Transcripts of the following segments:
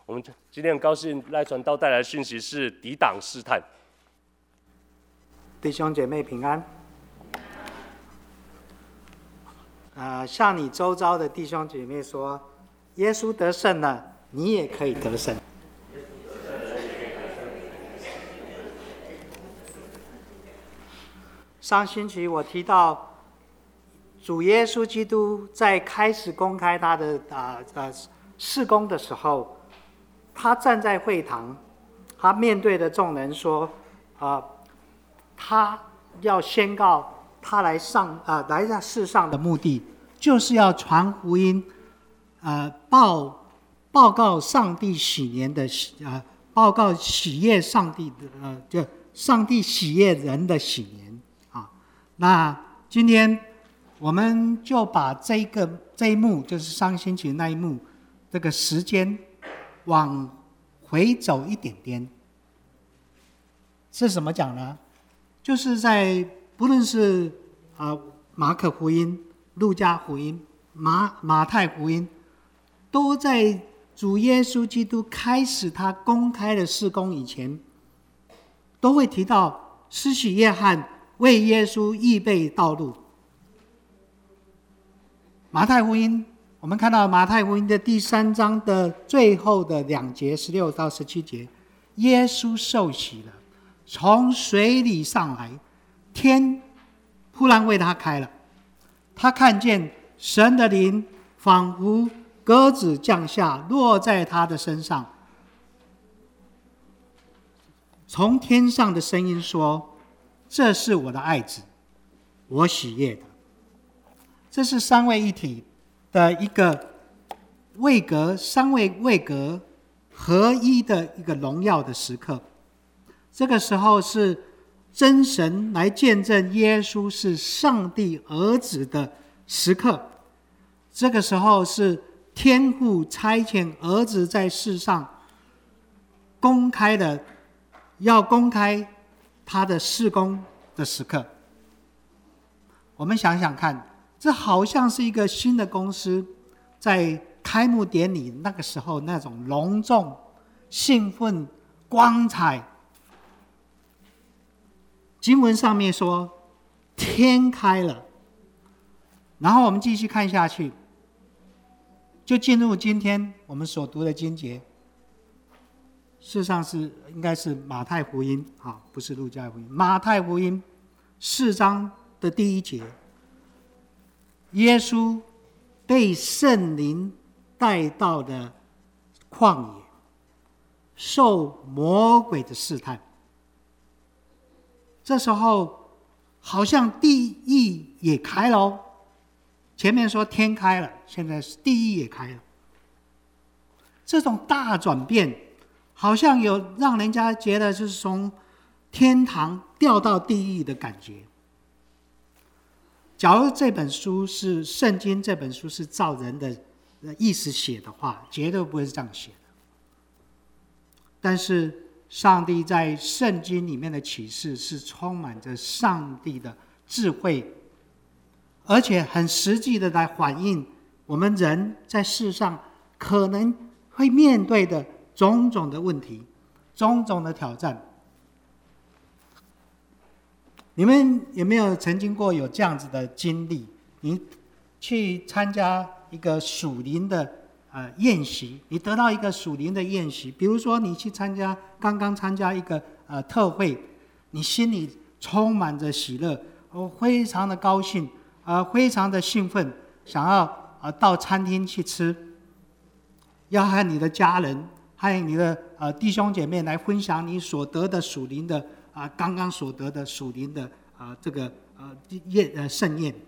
我们今天很高兴赖传道带来的讯息是抵挡试探。 弟兄姐妹平安。向你周遭的弟兄姐妹说，耶稣得胜了，你也可以得胜。上星期我提到，主耶稣基督在开始公开他的事工的时候，他站在会堂，他面对着众人说，他要宣告他来在世上的目的，就是要传福音，报告上帝喜年的报告喜悦上帝的就上帝喜悦人的喜年啊。那今天我们就把这一幕，就是上星期那一幕，这个时间往回走一点点。是什么讲呢？就是在不论是马可福音、路加福音、马太福音，都在主耶稣基督开始他公开的事工以前，都会提到施洗约翰为耶稣预备道路。马太福音，我们看到马太福音的第3章的最后的2节16到17节，耶稣受洗了，从水里上来，天忽然为他开了，他看见神的灵仿佛鸽子降下，落在他的身上。从天上的声音说：“这是我的爱子，我喜悦的。”这是三位一体的一个位格，三位位格合一的一个荣耀的时刻。这个时候是真神来见证耶稣是上帝儿子的时刻。这个时候是天父差遣儿子在世上公开的，要公开他的事工的时刻。我们想想看，这好像是一个新的公司在开幕典礼那个时候那种隆重、兴奋、光彩。经文上面说天开了，然后我们继续看下去，就进入今天我们所读的经节。事实上应该是马太福音，不是路加福音。马太福音4章的第1节，耶稣被圣灵带到了旷野，受魔鬼的试探。这时候好像地狱也开了哦，前面说天开了，现在是地狱也开了。这种大转变好像有让人家觉得就是从天堂掉到地狱的感觉。假如这本书是圣经，这本书是照人的意思写的话，绝对不会是这样写的。但是上帝在圣经里面的启示是充满着上帝的智慧，而且很实际的来反映我们人在世上可能会面对的种种的问题、种种的挑战。你们有没有曾经过有这样子的经历？你去参加一个属灵的宴席，你得到一个属灵的宴席，比如说你去刚刚参加一个特会，你心里充满着喜乐，非常的高兴，非常的兴奋，想要到餐厅去吃，要和你的家人，还有你的弟兄姐妹来分享你所得的属灵的刚刚所得的属灵的这个盛宴。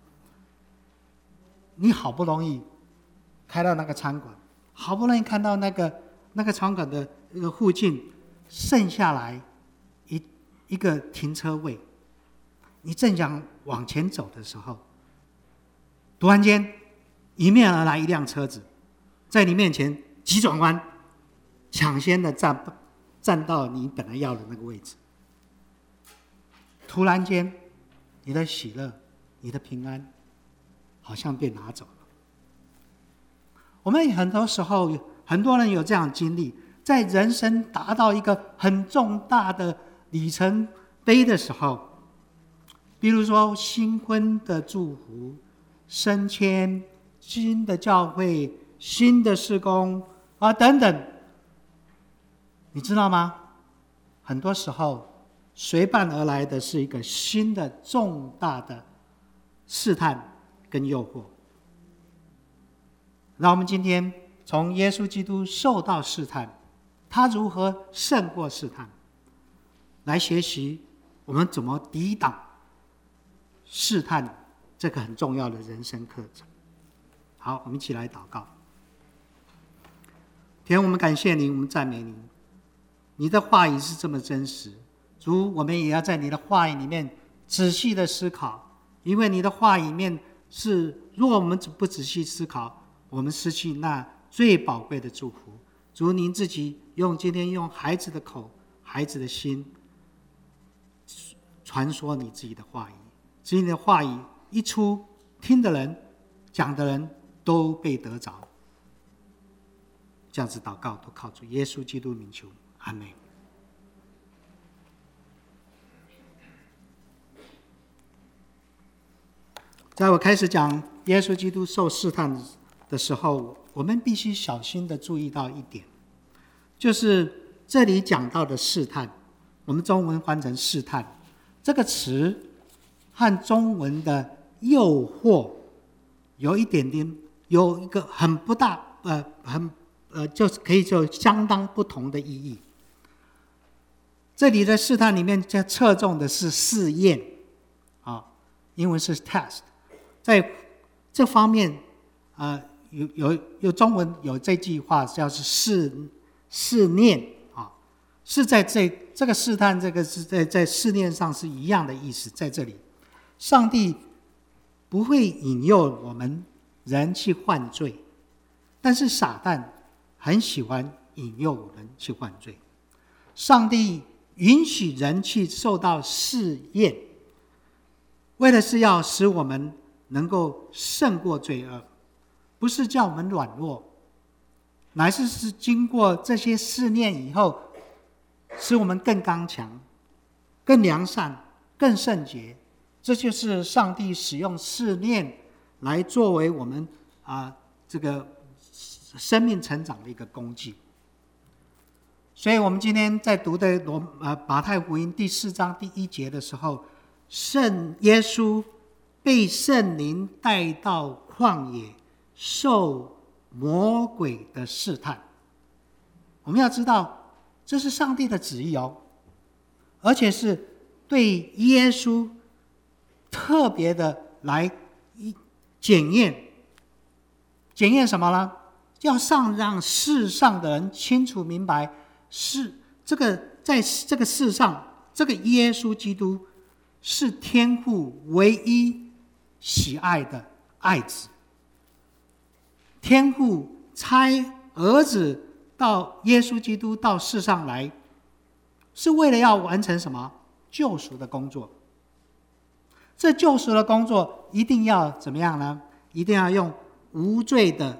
你好不容易开到那个餐馆，好不容易看到那个餐馆的附近剩下来一个停车位，你正想往前走的时候，突然间迎面而来一辆车子，在你面前急转弯，抢先的站到你本来要的那个位置。突然间，你的喜乐、你的平安好像被拿走了。我们很多时候很多人有这样的经历，在人生达到一个很重大的里程碑的时候，比如说新婚的祝福、升迁、新的教会、新的事工等等，你知道吗？很多时候随伴而来的是一个新的重大的试探跟诱惑。那我们今天从耶稣基督受到试探，他如何胜过试探，来学习我们怎么抵挡试探这个很重要的人生课程。好，我们一起来祷告。天，我们感谢您，我们赞美您，你的话语是这么真实。主，我们也要在你的话语里面仔细的思考，因为你的话语里面是，如果我们不仔细思考，我们失去那最宝贵的祝福。主，您自己今天用孩子的口、孩子的心传说你自己的话语，只你的话语一出，听的人、讲的人都被得着。这样子祷告都靠主耶稣基督名求，阿们。在我开始讲耶稣基督受试探的时候，我们必须小心的注意到一点，就是这里讲到的试探，我们中文翻成试探这个词和中文的诱惑有一个很不大就是可以说相当不同的意义。这里的试探里面侧重的是试验英文是 test， 在这方面有中文有这句话叫是试炼是在这个试探，这个是在试炼上是一样的意思。在这里上帝不会引诱我们人去犯罪，但是撒旦很喜欢引诱我们去犯罪。上帝允许人去受到试验，为的是要使我们能够胜过罪恶，不是叫我们软弱，乃是经过这些试炼以后，使我们更刚强、更良善、更圣洁。这就是上帝使用试炼来作为我们这个生命成长的一个工具。所以我们今天在读的马太福音第4章第1节的时候，圣耶稣被圣灵带到旷野受魔鬼的试探。我们要知道这是上帝的旨意而且是对耶稣特别的来检验什么呢？要让世上的人清楚明白，是在这个世上，这个耶稣基督是天父唯一喜爱的爱子。天父差儿子到耶稣基督到世上来，是为了要完成什么？救赎的工作。这救赎的工作一定要怎么样呢？一定要用无罪的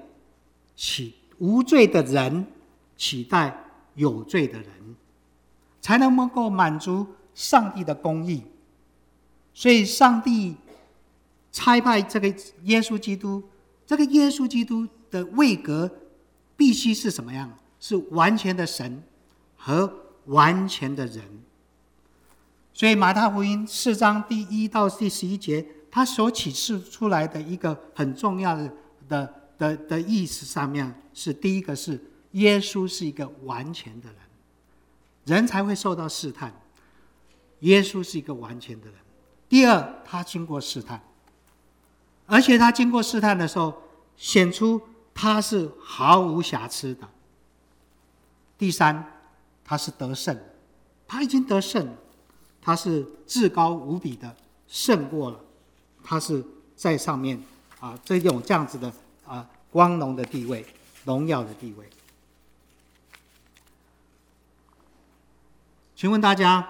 人取代有罪的人，才能够满足上帝的公义。所以上帝差派这个耶稣基督，这个耶稣基督的位格必须是什么样？是完全的神和完全的人。所以马太福音4章第1到第11节，他所启示出来的一个很重要的意思上面是，第一个是耶稣是一个完全的人，人才会受到试探，耶稣是一个完全的人。第二，他经过试探，而且他经过试探的时候显出他是毫无瑕疵的。第三，他是得胜，他已经得胜了，他是至高无比的胜过了，他是在上面这样子的光荣的地位，荣耀的地位。请问大家，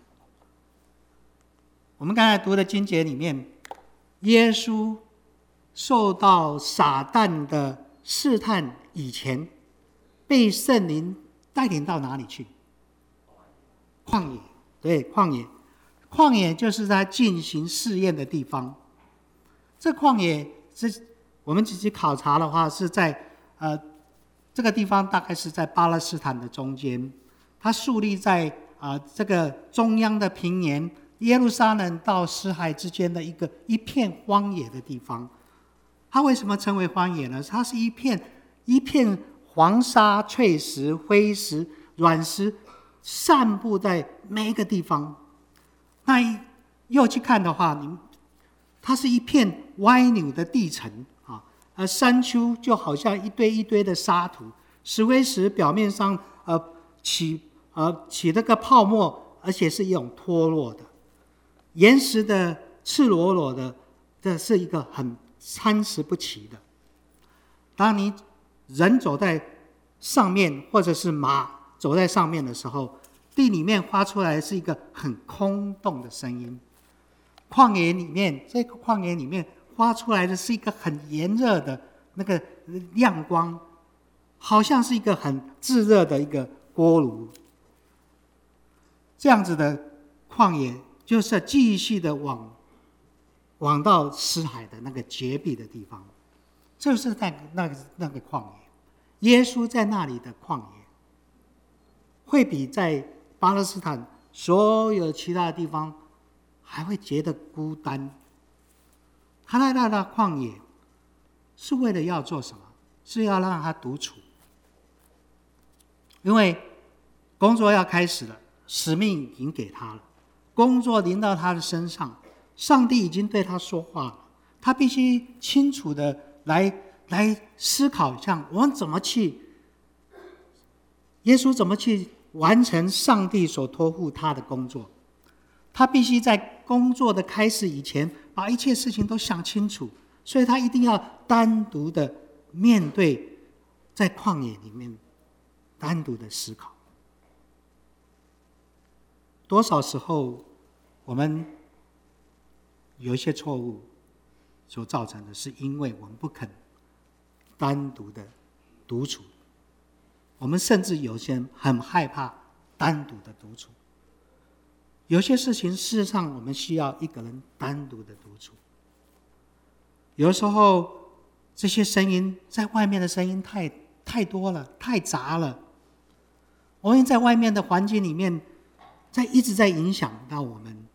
我们刚才读的经节里面，耶稣受到撒旦的试探以前， 被圣灵带领到哪里去？旷野，对，旷野。旷野就是他进行试验的地方。这旷野我们仔细考察的话，是在这个地方大概是在巴勒斯坦的中间，它树立在这个中央的平原，耶路撒冷到死海之间的一片荒野的地方。它为什么称为荒野呢？它是一片黄沙、翠石、灰石、软石散布在每一个地方。那又去看的话，它是一片歪扭的地层而山丘就好像一堆一堆的沙土，石灰石表面上起那个泡沫，而且是一种脱落的。岩石的赤裸裸的，这是一个很参差不齐的。当你人走在上面，或者是马走在上面的时候，地里面发出来是一个很空洞的声音。旷野里面，这个旷野里面发出来的是一个很炎热的那个亮光，好像是一个很炙热的一个锅炉。这样子的旷野就是继续的往到死海的那个绝壁的地方，就是在那个旷野。耶稣在那里的旷野，会比在巴勒斯坦所有其他的地方还会觉得孤单。他来到那旷野是为了要做什么？是要让他独处。因为工作要开始了，使命已经给他了，工作临到他的身上，上帝已经对他说话了，他必须清楚的来思考，像我们怎么去，耶稣怎么去完成上帝所托付他的工作。他必须在工作的开始以前把一切事情都想清楚，所以他一定要单独的面对在旷野里面单独的思考。多少时候我们有一些错误所造成的，是因为我们不肯单独的独处。我们甚至有些人很害怕单独的独处。有些事情事实上我们需要一个人单独的独处。有时候这些声音，在外面的声音太多了，太杂了，我们在外面的环境里面一直在影响到我们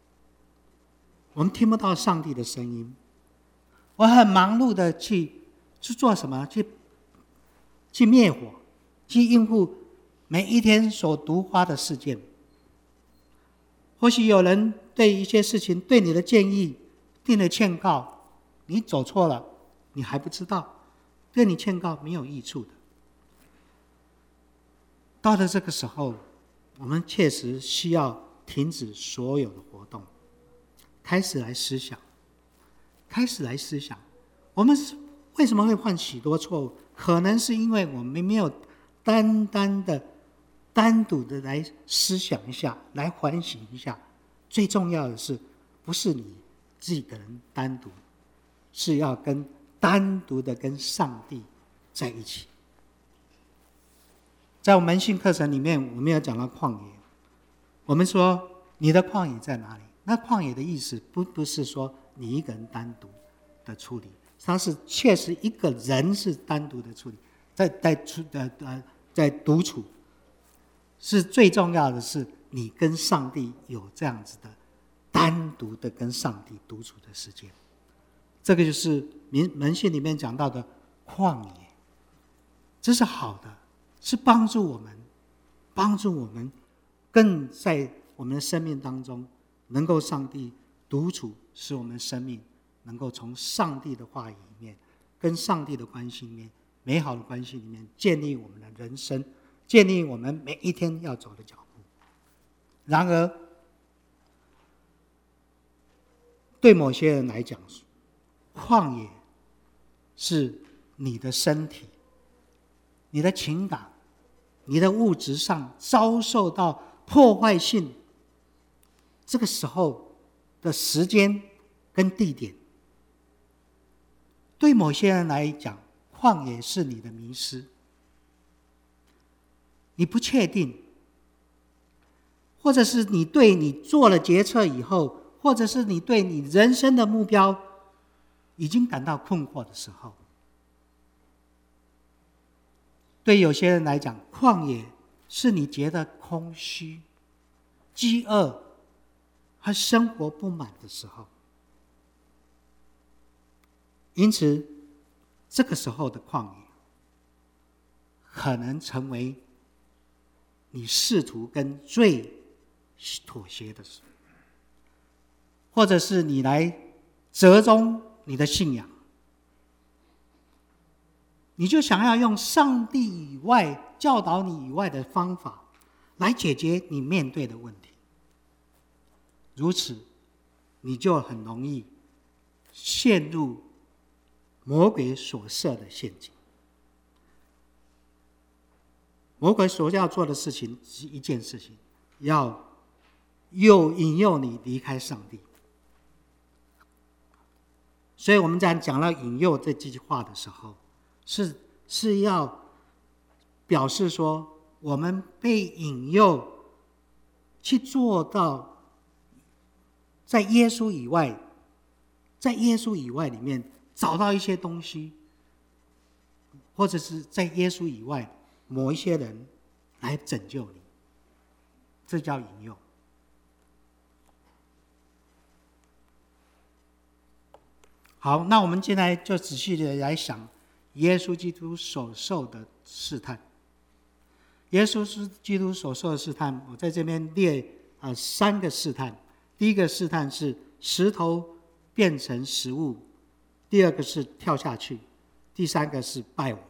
听不到上帝的声音。我很忙碌的去做什么？去灭火，去应付每一天所突发的事件。或许有人对一些事情对你的建议定了劝告，你走错了，你还不知道，对你劝告没有益处的。到了这个时候，我们确实需要停止所有的活动，开始来思想，我们为什么会犯许多错误？可能是因为我们没有单独的来思想一下，来反省一下。最重要的是，不是你自己的人单独，是要单独的跟上帝在一起。在我们门训课程里面，我们有讲到旷野。我们说你的旷野在哪里？那旷野的意思不是说你一个人单独的处理，它是确实一个人是单独的处理，在独处。是最重要的是你跟上帝有这样子的单独的跟上帝独处的时间。这个就是门训里面讲到的旷野，这是好的，是帮助我们更在我们的生命当中能够上帝独处，使我们的生命能够从上帝的话语里面，跟上帝的关系里面，美好的关系里面建立我们的人生，建立我们每一天要走的脚步。然而对某些人来讲，旷野是你的身体、你的情感、你的物质上遭受到破坏性，这个时候的时间跟地点。对某些人来讲，旷野是你的迷失。 你不确定，或者是你对你做了决策以后，或者是你对你人生的目标已经感到困惑的时候，对有些人来讲，旷野是你觉得空虚、饥饿和生活不满的时候。因此这个时候的旷野可能成为你试图跟罪妥协的时候，或者是你来折中你的信仰，你就想要用上帝以外教导你以外的方法来解决你面对的问题，如此你就很容易陷入魔鬼所设的陷阱。魔鬼所要做的事情是一件事情，要引诱你离开上帝。所以我们在讲到引诱这句话的时候，是要表示说，我们被引诱去做到在耶稣以外里面找到一些东西，或者是在耶稣以外某一些人来拯救你，这叫引诱。好，那我们现在就仔细的来想耶稣基督所受的试探。耶稣基督所受的试探，我在这边列3个试探。第一个试探是石头变成食物，第二个是跳下去，第三个是拜我。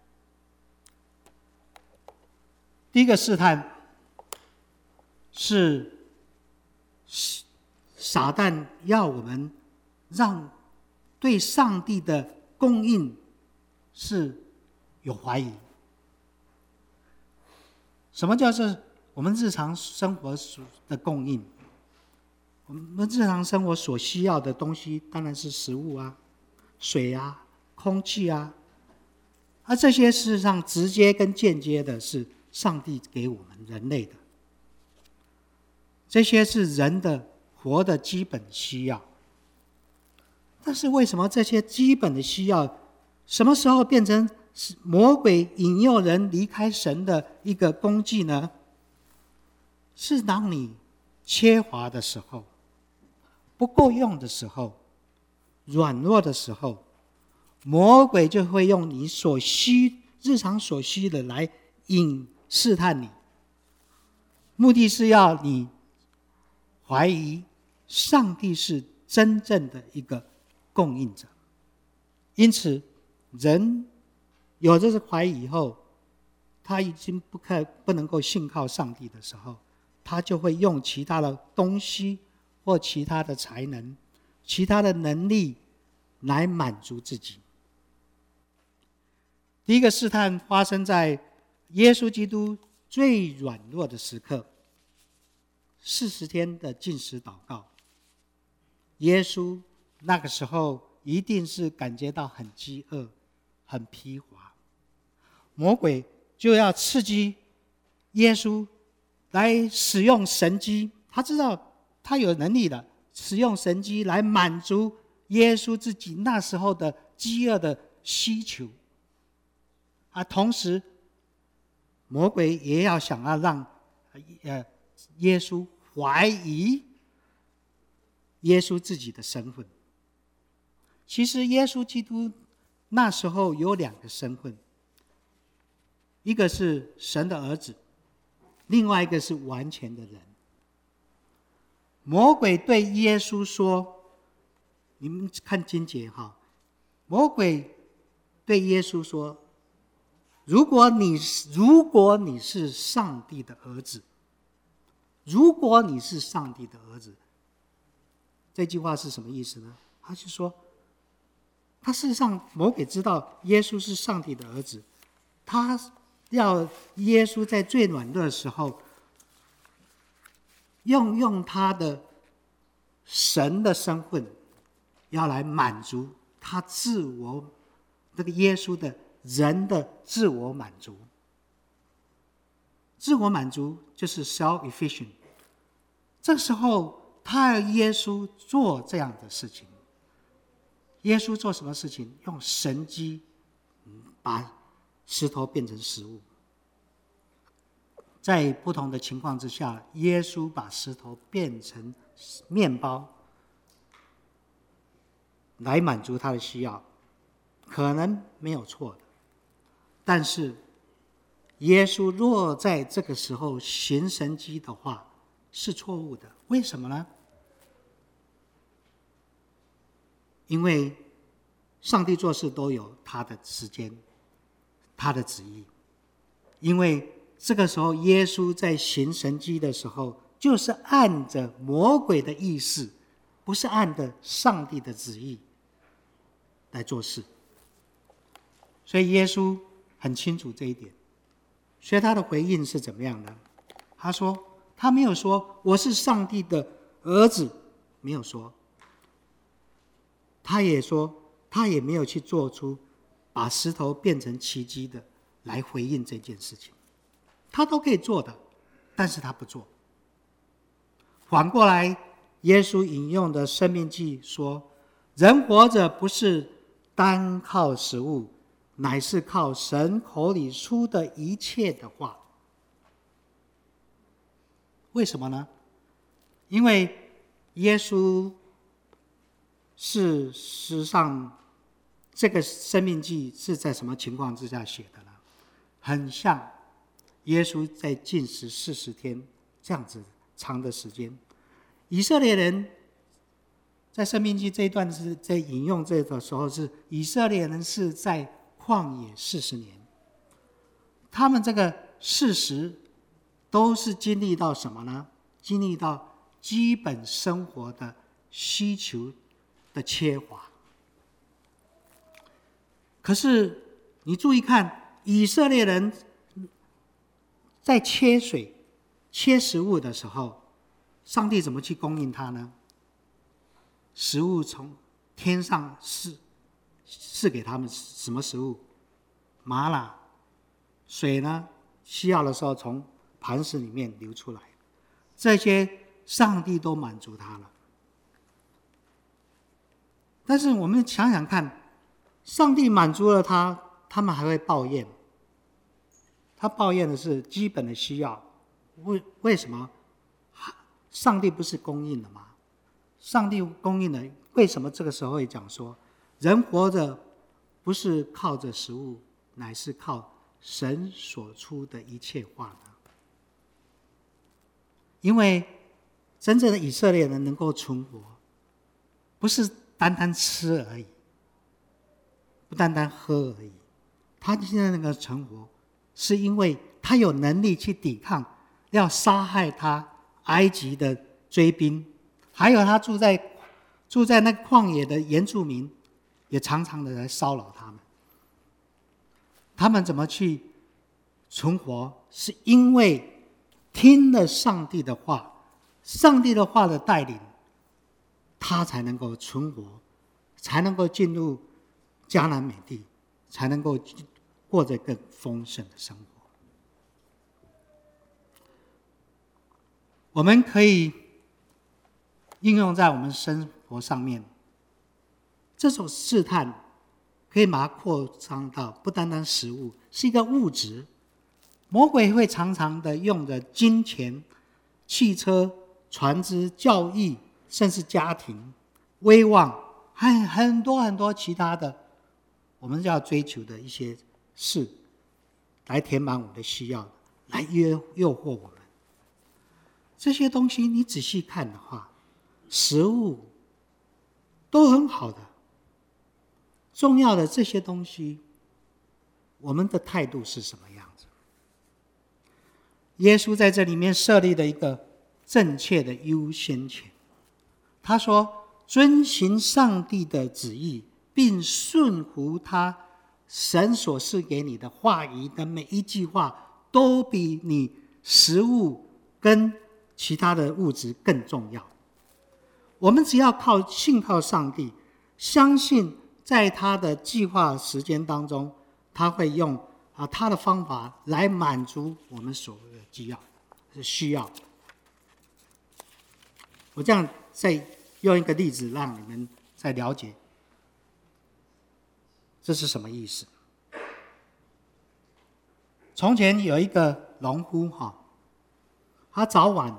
第一个试探是撒旦要我们让对上帝的供应是有怀疑。什么叫做我们日常生活的供应？我们日常生活所需要的东西当然是食物啊、水啊、空气啊，而这些事实上直接跟间接的是上帝给我们人类的，这些是人的活的基本需要。但是为什么这些基本的需要什么时候变成魔鬼引诱人离开神的一个工具呢？是当你缺乏的时候、不够用的时候、软弱的时候，魔鬼就会用你日常所需的来试探你，目的是要你怀疑上帝是真正的一个供应者。因此人有这个怀疑以后，他已经不能够信靠上帝的时候，他就会用其他的东西或其他的才能、其他的能力来满足自己。第一个试探发生在耶稣基督最软弱的时刻，40天的禁食祷告。耶稣那个时候一定是感觉到很饥饿、很疲乏，魔鬼就要刺激耶稣来使用神迹，他知道他有能力的，使用神迹来满足耶稣自己那时候的饥饿的需求。同时魔鬼也要想要让耶稣怀疑耶稣自己的身份。其实耶稣基督那时候有2个身份，一个是神的儿子，另外一个是完全的人。魔鬼对耶稣说，你们看经节哈，魔鬼对耶稣说，如果你是上帝的儿子，如果你是上帝的儿子，这句话是什么意思呢？他就说，他事实上魔鬼知道耶稣是上帝的儿子，他要耶稣在最软弱的时候用他的神的身份，要来满足他这个耶稣的人的自我满足。 自我满足就是 self-efficient。这时候他要耶稣做这样的事情。耶稣做什么事情？用神迹把石头变成食物。在不同的情况之下，耶稣把石头变成面包，来满足他的需要，可能没有错的。但是耶稣若在这个时候行神迹的话，是错误的。为什么呢？因为上帝做事都有他的时间，他的旨意。因为这个时候耶稣在行神迹的时候，就是按着魔鬼的意思，不是按着上帝的旨意来做事。所以耶稣很清楚这一点。所以他的回应是怎么样呢？他没有说我是上帝的儿子，没有说。他也没有去做出把石头变成奇迹的来回应这件事情。他都可以做的，但是他不做。反过来，耶稣引用的申命记说，人活着不是单靠食物，乃是靠神口里出的一切的话。为什么呢？因为耶稣事实上这个申命记是在什么情况之下写的呢？很像耶稣在禁食40天这样子长的时间。以色列人在申命记这一段是在引用这个时候，是以色列人是在旷野40年，他们这个40都是经历到什么呢？经历到基本生活的需求的缺乏。可是你注意看，以色列人在缺水、缺食物的时候，上帝怎么去供应他呢？食物从天上是给他们什么食物？玛瑙。水呢，需要的时候从磐石里面流出来，这些上帝都满足他了。但是我们想想看，上帝满足了他，他们还会抱怨。他抱怨的是基本的需要。为什么？上帝不是供应了吗？上帝供应了，为什么这个时候会讲说，人活着不是靠着食物，乃是靠神所出的一切话呢？因为真正的以色列人能够存活，不是单单吃而已，不单单喝而已。他现在那个存活，是因为他有能力去抵抗要杀害他埃及的追兵，还有他住在那个旷野的原住民，也常常的来骚扰他们。他们怎么去存活？是因为听了上帝的话，上帝的话的带领，他才能够存活，才能够进入迦南美地，才能够过着更丰盛的生活。我们可以应用在我们生活上面，这种试探可以把它扩张到不单单食物，是一个物质。魔鬼会常常的用着金钱、汽车、船只、教育，甚至家庭、威望，还有很多很多其他的我们要追求的一些事，来填满我们的需要，来诱惑我们。这些东西你仔细看的话，食物都很好的，重要的这些东西，我们的态度是什么样子？耶稣在这里面设立了一个正确的优先权。他说，遵行上帝的旨意，并顺服他神所赐给你的话语的每一句话，都比你食物跟其他的物质更重要。我们只要信靠上帝，相信在他的计划时间当中，他会用他的方法来满足我们所有的需要。我这样再用一个例子让你们再了解这是什么意思。从前有一个农夫他早晚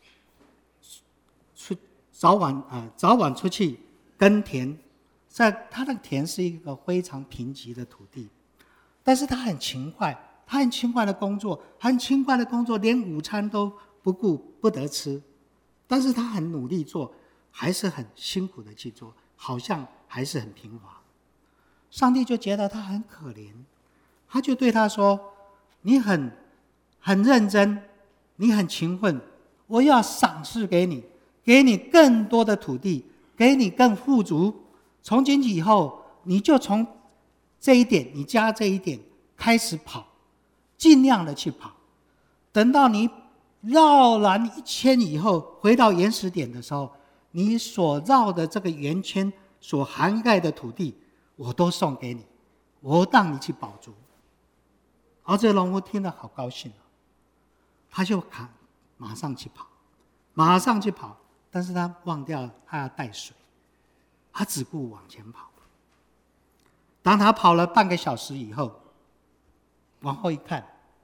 出去耕田，在他的田是一个非常贫瘠的土地，但是他很勤快的工作，连午餐都不顾不得吃，但是他很努力做，还是很辛苦的去做，好像还是很贫乏。上帝就觉得他很可怜，他就对他说：你很认真，你很勤奋，我要赏赐给你，给你更多的土地，给你更富足。从今以后，你就从这一点，你家这一点开始跑，尽量的去跑。等到你绕完1000以后，回到原始点的时候，你所绕的这个圆圈所涵盖的土地，我都送给你，我让你去饱足。而这个农夫听了好高兴，他就马上去跑，但是他忘掉他要带水，他只顾往前跑。当他跑了半个小时以后，往后一看，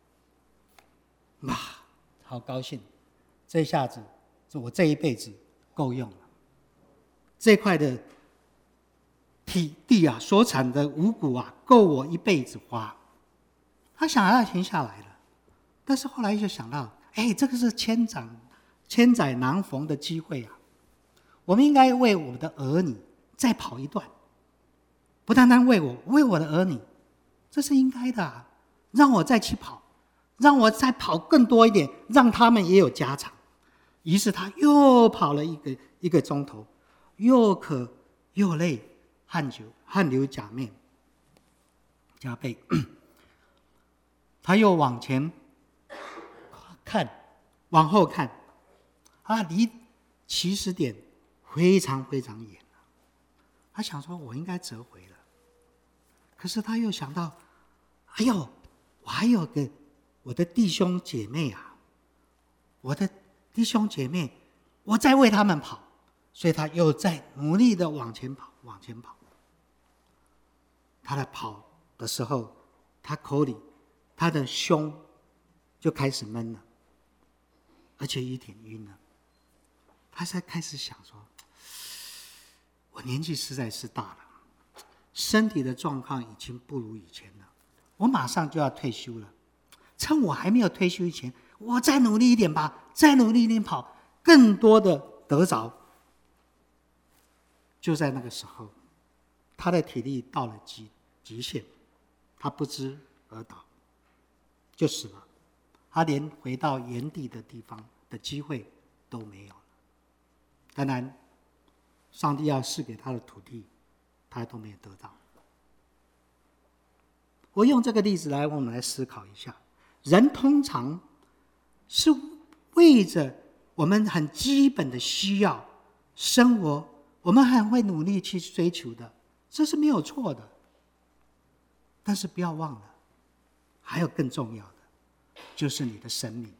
好高兴，这下子我这一辈子够用了，这块的地所产的五谷够我一辈子花。他想要停下来了，但是后来就想到，这个是千载难逢的机会我们应该为我们的儿女再跑一段，不单单为我的儿女，这是应该的让我再去跑，让我再跑更多一点，让他们也有家常。于是他又跑了一个钟头，又渴又累，汗流浃背。他又往前看，往后看，离起始点非常非常远了。他想说，我应该折回了。可是他又想到，我还有我的弟兄姐妹我在为他们跑，所以他又在努力的往前跑。他在跑的时候，他的胸就开始闷了，而且有点晕了。他才开始想说，我年纪实在是大了，身体的状况已经不如以前了，我马上就要退休了。趁我还没有退休以前，我再努力一点吧，再努力一点跑，更多的得着。就在那个时候，他的体力到了极限，他不知而倒，就死了。他连回到原地的地方的机会都没有了。当然，上帝要赐给他的土地，他都没有得到。我用这个例子我们来思考一下，人通常是为着我们很基本的需要生活，我们很会努力去追求的，这是没有错的。但是不要忘了，还有更重要的，就是你的生命，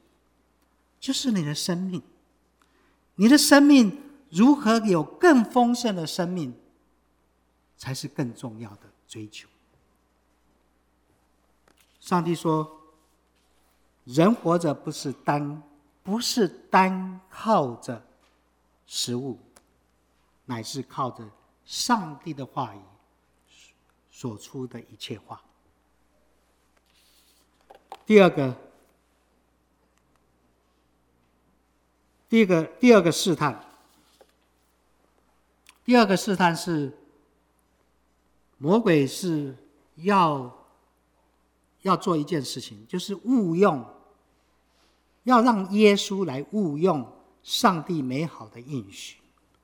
你的生命如何有更丰盛的生命，才是更重要的追求。上帝说，人活着不是单靠着食物，乃是靠着上帝的话语所出的一切话。第二个试探，是魔鬼是要做一件事情，就是要让耶稣来误用上帝美好的应许。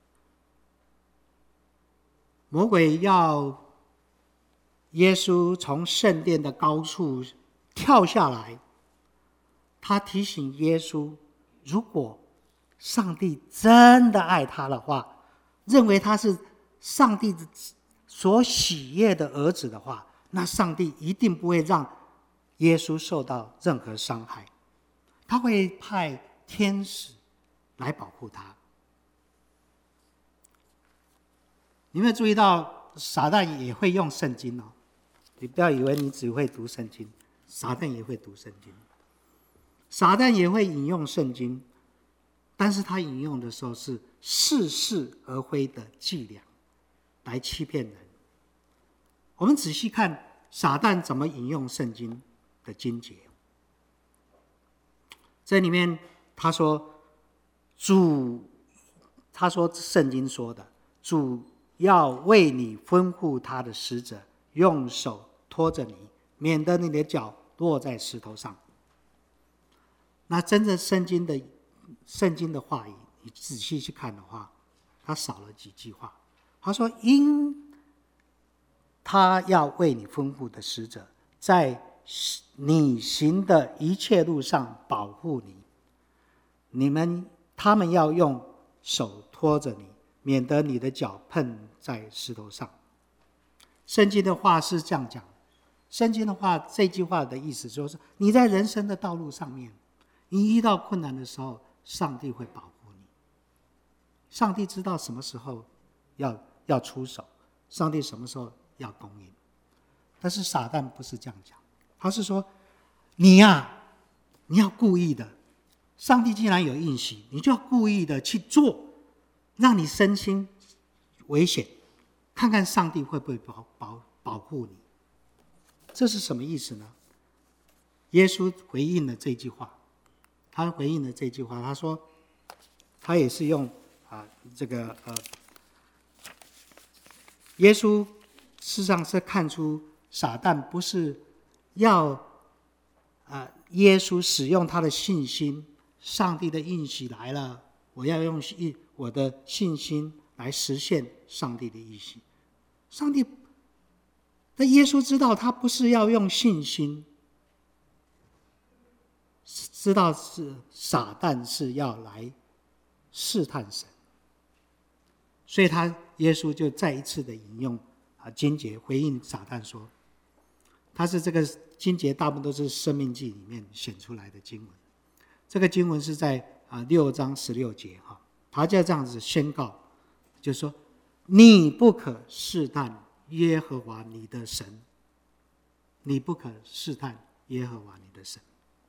魔鬼要耶稣从圣殿的高处跳下来，他提醒耶稣，如果上帝真的爱他的话，认为他是上帝所喜悦的儿子的话，那上帝一定不会让耶稣受到任何伤害，他会派天使来保护他。你有没有注意到撒旦也会用圣经哦？你不要以为你只会读圣经，撒旦也会读圣经，撒旦也会引用圣经，但是他引用的时候是似是而非的伎俩来欺骗人。我们仔细看撒旦怎么引用圣经的经节，这里面他说圣经说的，主要为你吩咐他的使者，用手托着你，免得你的脚落在石头上。那真正圣经的话语，你仔细去看的话，他少了几句话。他说因他要为你吩咐的使者，在你行的一切路上保护你，他们要用手托着你，免得你的脚碰在石头上。圣经的话是这样讲，圣经的话这句话的意思就是你在人生的道路上面，你遇到困难的时候，上帝会保护你。上帝知道什么时候要出手，上帝什么时候要供应。但是撒旦不是这样讲，他是说你要故意的，上帝既然有应许，你就要故意的去做，让你身心危险，看看上帝会不会保护你。这是什么意思呢？耶稣回应了这句话，他说他也是用耶稣事实上是看出撒旦不是要耶稣使用他的信心，上帝的应许来了，我要用我的信心来实现上帝的应许。但耶稣知道他不是要用信心，知道是撒旦是要来试探神，所以耶稣就再一次的引用经节回应撒旦说，他是这个经节大部分都是申命记里面选出来的经文。这个经文是在6章16节，他就这样子宣告，就是说你不可试探耶和华你的神，你不可试探耶和华你的神。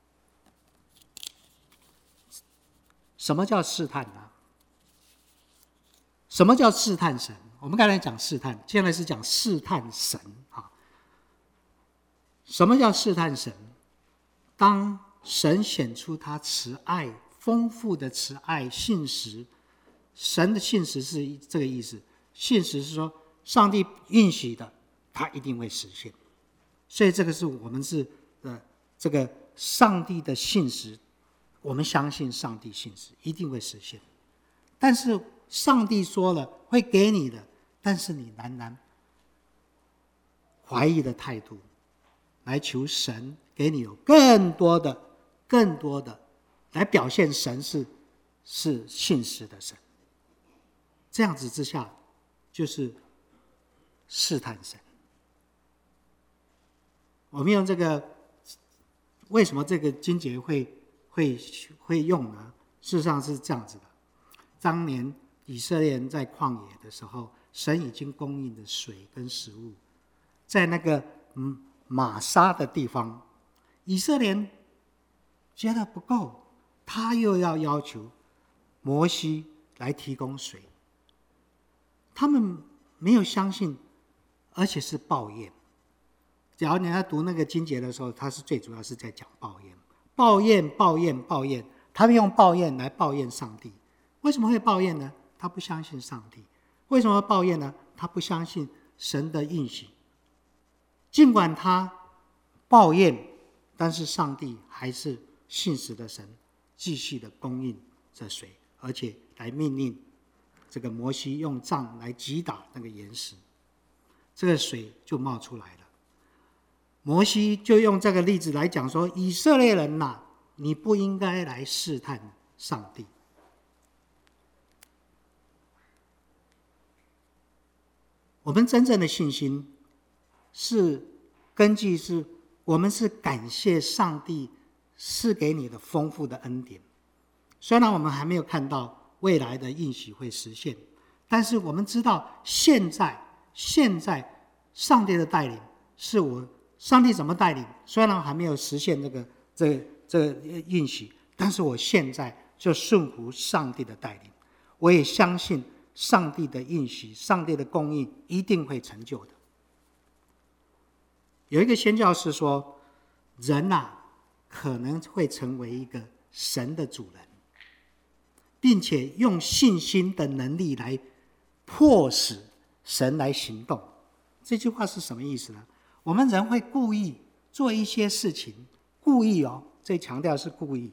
什么叫试探呢？什么叫试探神？我们刚才讲试探，现在是讲试探神。什么叫试探神？当神显出他慈爱丰富的慈爱信实，神的信实是这个意思，信实是说上帝应许的他一定会实现，所以这个是我们是这个上帝的信实，我们相信上帝信实一定会实现。但是上帝说了会给你的，但是你仍然怀疑的态度来求神给你有更多的来表现神是信实的神，这样子之下就是试探神。我们用这个，为什么这个经节会用呢？事实上是这样子的，当年以色列人在旷野的时候，神已经供应的水跟食物，在那个玛撒的地方，以色列人觉得不够，他又要求摩西来提供水，他们没有相信，而且是抱怨。假如你在读那个经节的时候，他是最主要是在讲抱怨，他们用抱怨来抱怨上帝。为什么会抱怨呢？他不相信上帝。为什么抱怨呢？他不相信神的应许。尽管他抱怨，但是上帝还是信实的神，继续的供应这水，而且来命令这个摩西用杖来击打那个岩石，这个水就冒出来了。摩西就用这个例子来讲说，以色列人呐，你不应该来试探上帝。我们真正的信心是根据是我们是感谢上帝赐给你的丰富的恩典。虽然我们还没有看到未来的应许会实现，但是我们知道现在上帝的带领是上帝怎么带领，虽然还没有实现这个应许，但是我现在就顺服上帝的带领，我也相信上帝的应许，上帝的供应一定会成就的。有一个宣教士说，人可能会成为一个神的主人，并且用信心的能力来迫使神来行动。这句话是什么意思呢？我们人会故意做一些事情，故意这强调是故意，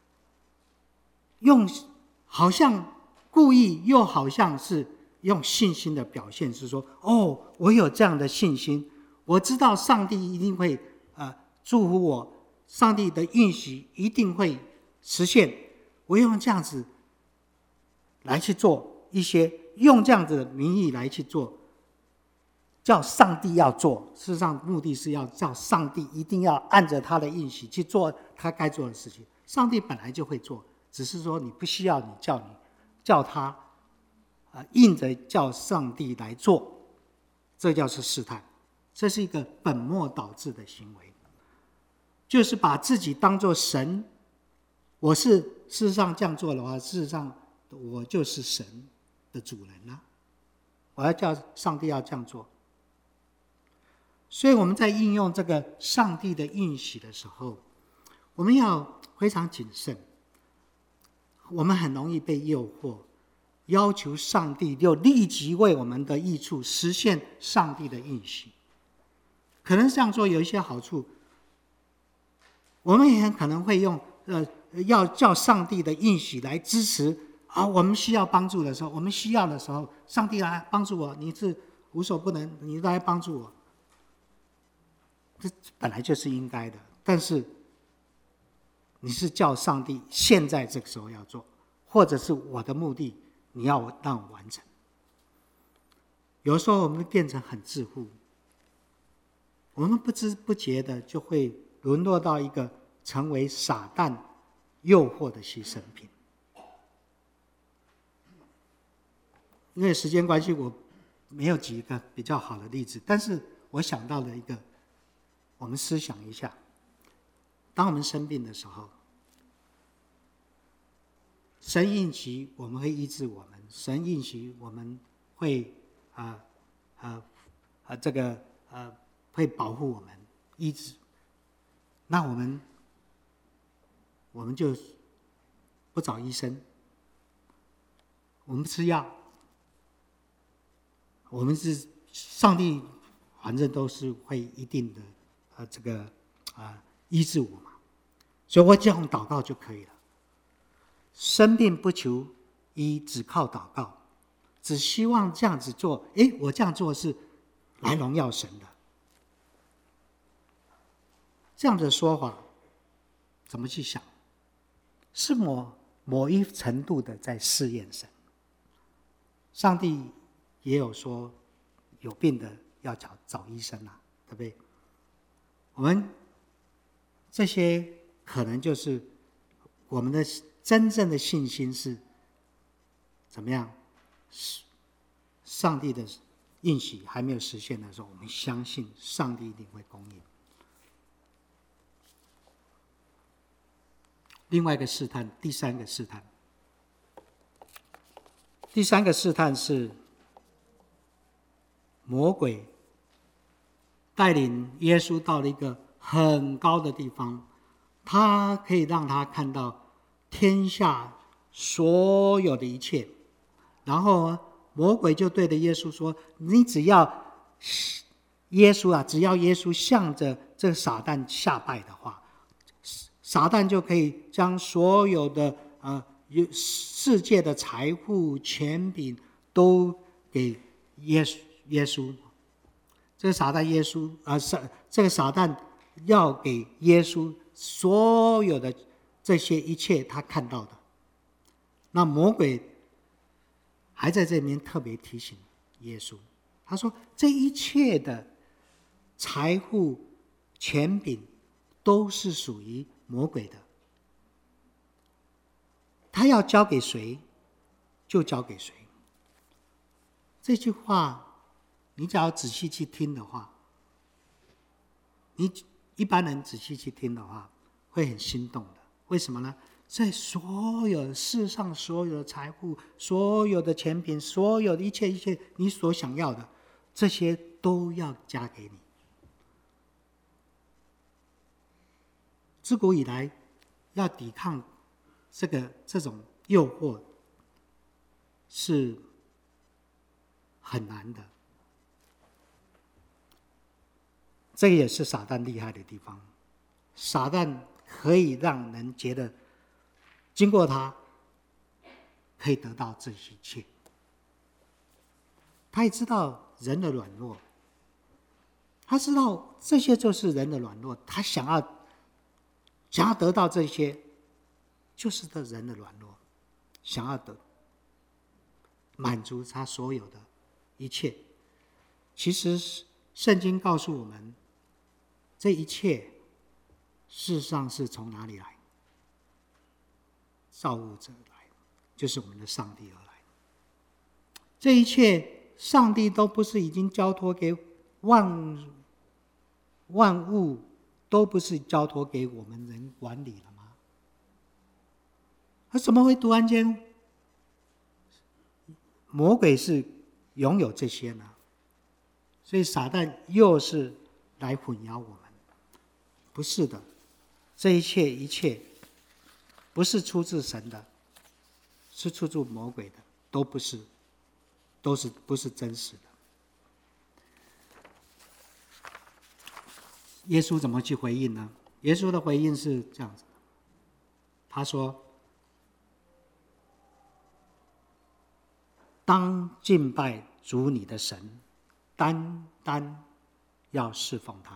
好像故意又好像是用信心的表现，是说我有这样的信心，我知道上帝一定会祝福我，上帝的应许一定会实现，我用这样子来去做一些，用这样子的名义来去做，叫上帝要做，事实上目的是要叫上帝一定要按着他的应许去做他该做的事情。上帝本来就会做，只是说你不需要叫他硬着叫上帝来做，这叫是试探。这是一个本末倒置的行为，就是把自己当作神。事实上这样做的话，事实上我就是神的主人我要叫上帝要这样做。所以我们在应用这个上帝的应许的时候，我们要非常谨慎。我们很容易被诱惑，要求上帝就立即为我们的益处实现上帝的应许。可能这样做有一些好处，我们也很可能会用要叫上帝的应许来支持我们需要帮助的时候，我们需要的时候，上帝来帮助我，你是无所不能，你来帮助我，这本来就是应该的。但是你是叫上帝现在这个时候要做，或者是我的目的你要让我完成。有时候我们变成很自负，我们不知不觉的就会沦落到一个成为撒旦诱惑的牺牲品。因为时间关系，我没有举一个比较好的例子，但是我想到了一个，我们思想一下，当我们生病的时候，神应许我们会医治我们，神应许我们会会保护我们，医治。那我们就不找医生，我们不吃药，我们是上帝，反正都是会一定的医治我嘛，所以我这样祷告就可以了。生病不求医，只靠祷告，只希望这样子做。我这样做是来荣耀神的。这样的说法怎么去想？是某一程度的在试验神。上帝也有说有病的要找医生对不对？我们这些可能就是我们的真正的信心是怎么样？上帝的应许还没有实现的时候，我们相信上帝一定会供应。另外一个试探，第三个试探是魔鬼带领耶稣到了一个很高的地方，他可以让他看到天下所有的一切，然后魔鬼就对着耶稣说：“你只要耶稣向着这个撒旦下拜的话，撒旦就可以将所有的世界的财富权柄都给耶稣。这个撒旦要给耶稣所有的这些一切他看到的。那魔鬼还在这边特别提醒耶稣，他说这一切的财富权柄都是属于魔鬼的，他要交给谁就交给谁。这句话你只要仔细去听的话，你一般人仔细去听的话会很心动的。为什么呢？在所有世上所有的财富，所有的权柄，所有的一切你所想要的，这些都要加给你。自古以来要抵抗这种诱惑是很难的，这个也是撒旦厉害的地方。撒旦可以让人觉得经过他可以得到这一切，他也知道人的软弱，他知道这些就是人的软弱，他想要得到这些，就是人的软弱，想要满足他所有的一切。其实圣经告诉我们，这一切事实上是从哪里来？造物者来，就是我们的上帝而来。这一切上帝都不是已经交托给万物，都不是交托给我们人管理了吗？他怎么会突然间魔鬼是拥有这些呢？所以撒旦又是来混淆我们。不是的，这一切不是出自神的，是出自魔鬼的，都不是真实的。耶稣怎么去回应呢？耶稣的回应是这样子，他说：当敬拜主你的神，单单要侍奉他。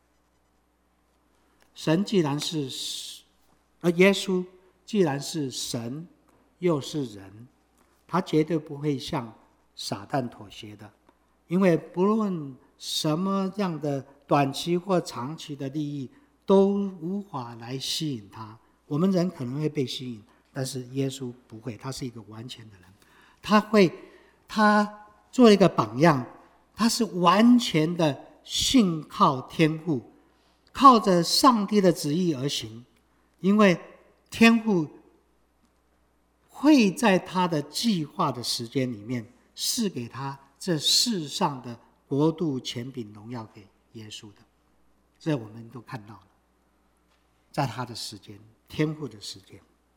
耶稣既然是神又是人，他绝对不会向撒旦妥协的，因为不论什么样的短期或长期的利益都无法来吸引他。我们人可能会被吸引，但是耶稣不会，他是一个完全的人。他做一个榜样，他是完全的信靠天父，靠着上帝的旨意而行，因为天父会在他的计划的时间里面赐给他这世上的国度、权柄、荣耀给耶稣的。这我们都看到了，在他的时间，天父的时间。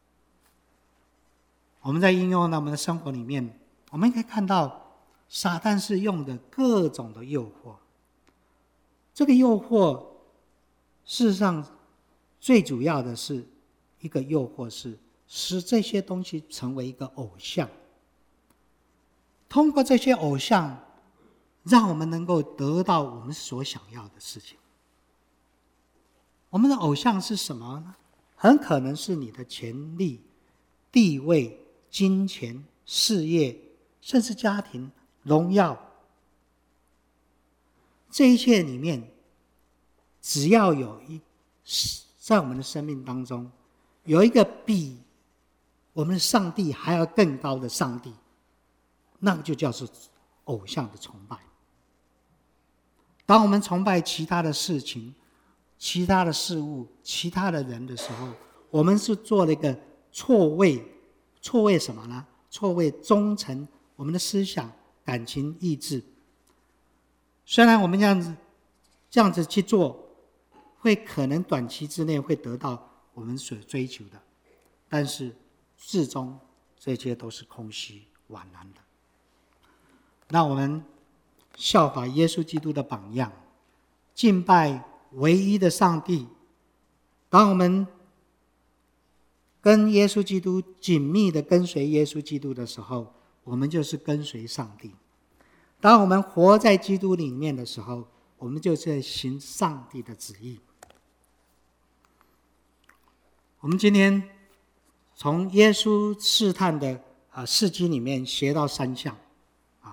我们在应用到我们的生活里面，我们可以看到撒旦是用的各种的诱惑。这个诱惑事实上最主要的是一个诱惑，是使这些东西成为一个偶像，通过这些偶像让我们能够得到我们所想要的事情。我们的偶像是什么呢？很可能是你的权力、地位、金钱、事业，甚至家庭、荣耀。这一切里面，只要在我们的生命当中有一个比我们的上帝还要更高的上帝，那个就叫做偶像的崇拜。当我们崇拜其他的事情、其他的事物、其他的人的时候，我们是做了一个错位什么呢？错位忠诚我们的思想、感情、意志。虽然我们这样子去做，会可能短期之内会得到我们所追求的，但是至终这些都是空虚枉然的。那我们效法耶稣基督的榜样，敬拜唯一的上帝。当我们跟耶稣基督紧密的跟随耶稣基督的时候，我们就是跟随上帝。当我们活在基督里面的时候，我们就是在行上帝的旨意。我们今天从耶稣试探的事迹里面学到3项。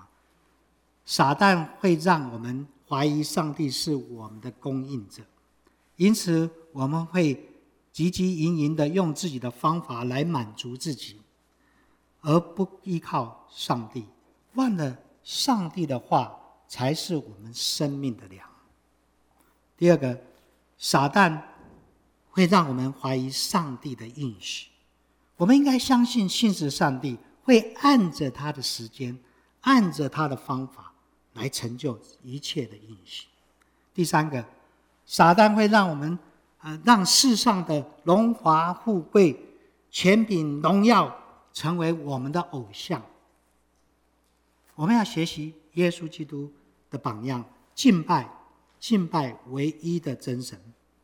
撒旦会让我们怀疑上帝是我们的供应者， 因此我们会汲汲营营的用自己的方法来满足自己，而不依靠上帝，忘了上帝的话才是我们生命的粮。第二个，撒旦会让我们怀疑上帝的应许。我们应该相信信实上帝会按着他的时间，按着他的方法来成就一切的应许。第三个，撒旦会让我们让世上的荣华富贵、权柄、荣耀成为我们的偶像。我们要学习耶稣基督的榜样，敬拜唯一的真神。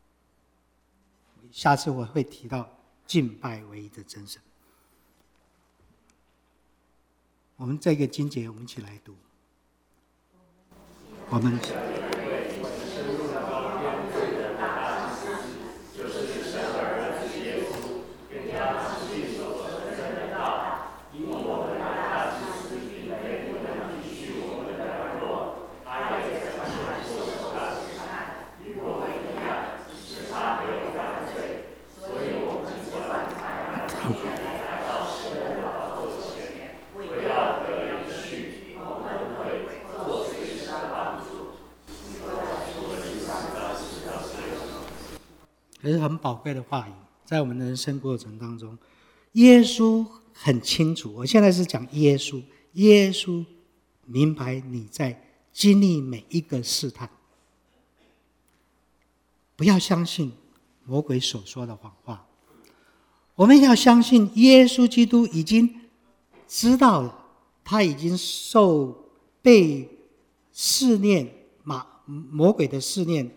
下次我会提到敬拜唯一的真神。我们这个经节我们一起来读。我们这是很宝贵的话语，在我们的人生过程当中，耶稣很清楚，我现在是讲耶稣，耶稣明白你在经历每一个试探，不要相信魔鬼所说的谎话，我们要相信耶稣基督已经知道了，他已经被试炼，魔鬼的试炼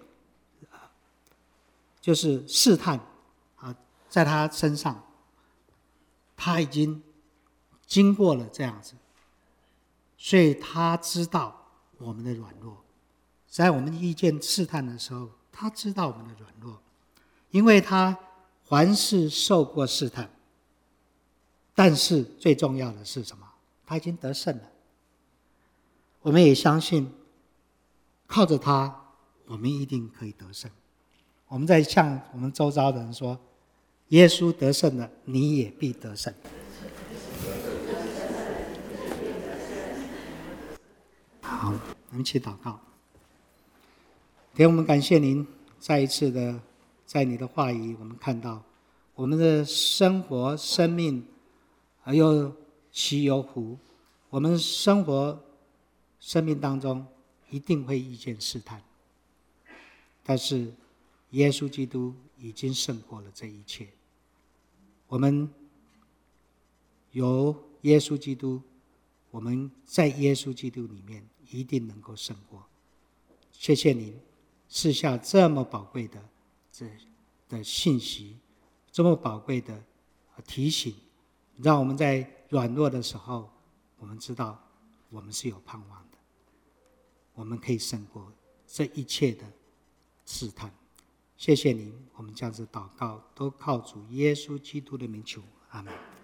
就是试探在他身上，他已经经过了这样子，所以他知道我们的软弱，在我们遇见试探的时候，他知道我们的软弱，因为他凡事受过试探，但是最重要的是什么？他已经得胜了。我们也相信靠着他，我们一定可以得胜。我们在向我们周遭的人说，耶稣得胜了，你也必得胜。好，我们一起祷告。天，我们感谢您再一次的在你的话语，我们看到我们的生活生命有起有伏，我们生命当中一定会遇见试探，但是耶稣基督已经胜过了这一切。我们有耶稣基督，我们在耶稣基督里面一定能够胜过。谢谢您赐下这么宝贵的信息，这么宝贵的提醒，让我们在软弱的时候，我们知道我们是有盼望的，我们可以胜过这一切的试探。谢谢您，我们这样子祷告，都靠主耶稣基督的名求，阿们。